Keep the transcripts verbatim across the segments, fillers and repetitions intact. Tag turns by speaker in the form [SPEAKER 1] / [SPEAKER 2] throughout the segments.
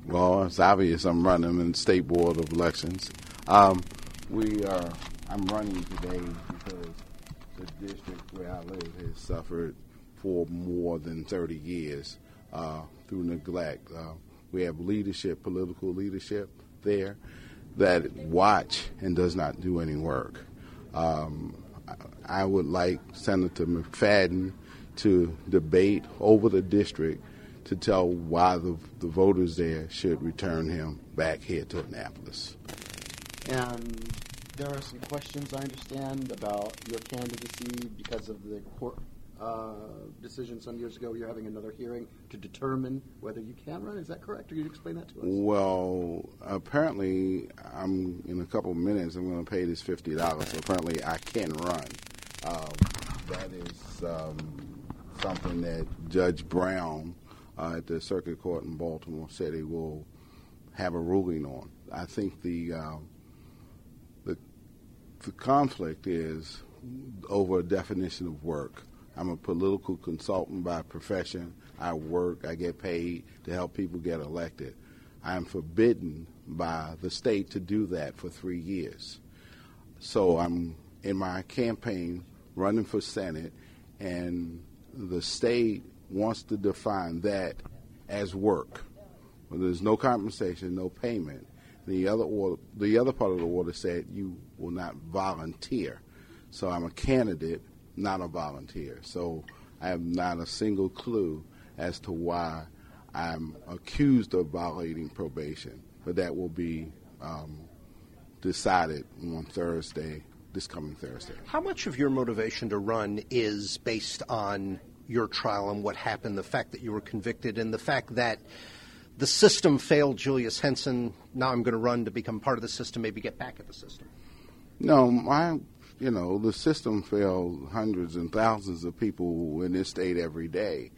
[SPEAKER 1] Well, it's obvious I'm running in the State Board of Elections. Um, we are. I'm running today because the district where I live has suffered for more than thirty years uh, through neglect. Uh, we have leadership, political leadership there that watch and does not do any work. Um, I would like Senator McFadden to debate over the district to tell why the, the voters there should return him back here to Annapolis.
[SPEAKER 2] And there are some questions, I understand, about your candidacy because of the court uh, decision some years ago. You're having another hearing to determine whether you can run. Is that correct? Or can you explain that to us?
[SPEAKER 1] Well, apparently, I'm in a couple of minutes, I'm going to pay this fifty dollars. So apparently, I can run. Um, that is um, something that Judge Brown uh, at the Circuit Court in Baltimore said he will have a ruling on. I think the um, the the conflict is over a definition of work. I'm a political consultant by profession. I work, I get paid to help people get elected. I am forbidden by the state to do that for three years. So I'm in my campaign running for Senate, and the state wants to define that as work. Well, there's no compensation, no payment. The other order, the other part of the order said you will not volunteer. So I'm a candidate, not a volunteer. So I have not a single clue as to why I'm accused of violating probation. But that will be um, decided on Thursday, this coming Thursday.
[SPEAKER 3] How much of your motivation to run is based on your trial and what happened, the fact that you were convicted, and the fact that the system failed Julius Henson? Now I'm going to run to become part of the system, maybe get back at the system.
[SPEAKER 1] No, my, you know, the system failed hundreds and thousands of people in this state every day.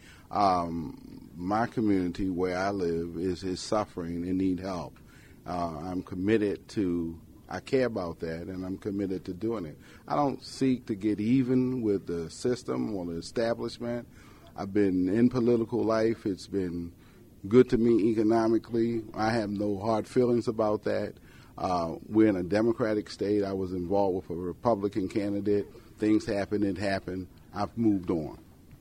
[SPEAKER 1] Um, my community where I live is, is suffering and need help. Uh, I'm committed to, I care about that, and I'm committed to doing it. I don't seek to get even with the system or the establishment. I've been in political life. It's been good to me economically. I have no hard feelings about that. Uh, we're in a Democratic state. I was involved with a Republican candidate. Things happened, it happened. I've moved on.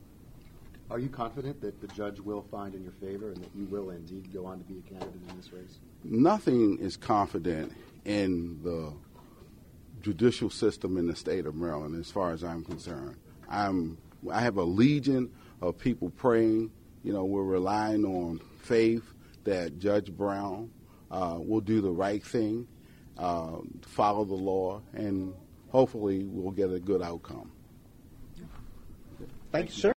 [SPEAKER 2] Are you confident that the judge will find in your favor and that you will indeed go on to be a candidate in this race?
[SPEAKER 1] Nothing is confident in the judicial system in the state of Maryland as far as I'm concerned. I'm, I have a legion of people praying. You know, we're relying on faith that Judge Brown uh, will do the right thing, uh, follow the law, and hopefully we'll get a good outcome.
[SPEAKER 3] Thank you, sir.